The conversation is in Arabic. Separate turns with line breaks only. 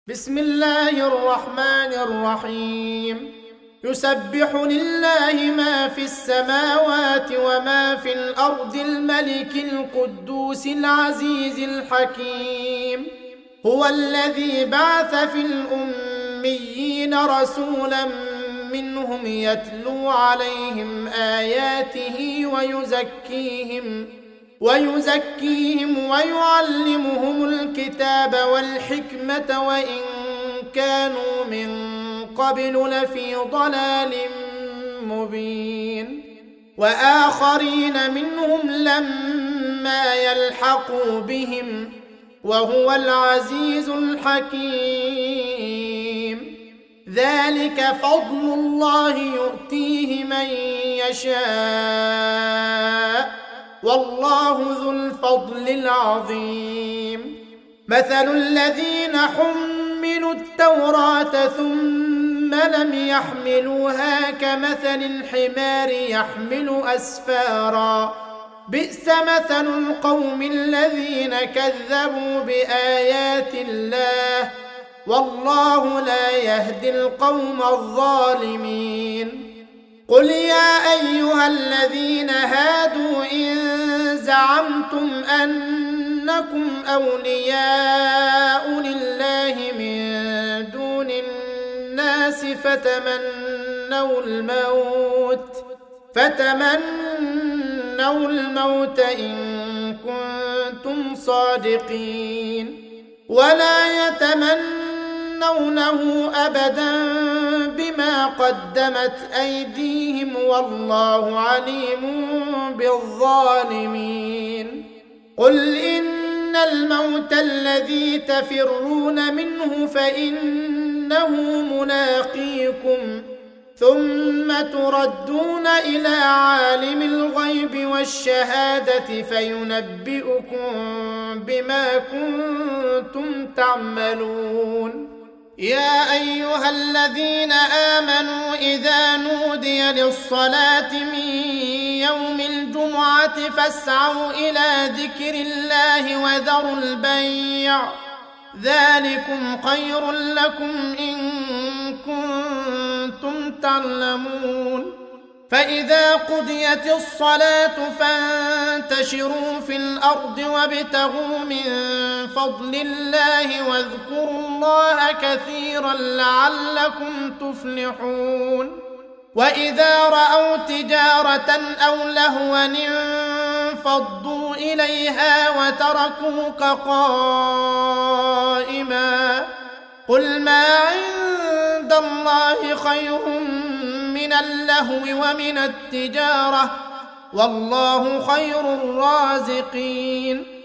بسم الله الرحمن الرحيم. يسبح لله ما في السماوات وما في الأرض الملك القدوس العزيز الحكيم. هو الذي بعث في الأميين رسولا منهم يتلو عليهم آياته ويزكيهم ويعلمهم الكتاب والحكمة وإن كانوا من قبل لفي ضلال مبين. وآخرين منهم لما يلحقوا بهم وهو العزيز الحكيم. ذلك فضل الله يؤتيه من يشاء والله ذو الفضل العظيم. مثل الذين حملوا التوراة ثم لم يحملوها كمثل الحمار يحمل أسفارا بئس مثل القوم الذين كذبوا بآيات الله والله لا يهدي القوم الظالمين. قل يا أيها الذين هادوا إن زعمتم أنكم أولياء لله من دون الناس فتمنوا الموت إن كنتم صادقين ولا يتمنونه أبدا بما قدمت أيديهم والله عليم بالظالمين. قل إن الموت الذي تفرون منه فإنه ملاقيكم ثم تردون إلى عالم الغيب والشهادة فينبئكم بما كنتم تعملون. يا أيها الذين آمنوا إذا نودي للصلاة من يوم الجمعة فاسعوا إلى ذكر الله وذروا البيع ذلكم خير لكم إن كنتم تعلمون. فإذا قضيت الصلاة فانتشروا في الأرض وابتغوا من فضل الله واذكروا الله كثيرا لعلكم تفلحون. وإذا رأوا تجارة أو لهوا انفضوا إليها وتركوك قائما قل ما عند الله خير من اللهو ومن التجارة والله خير الرازقين.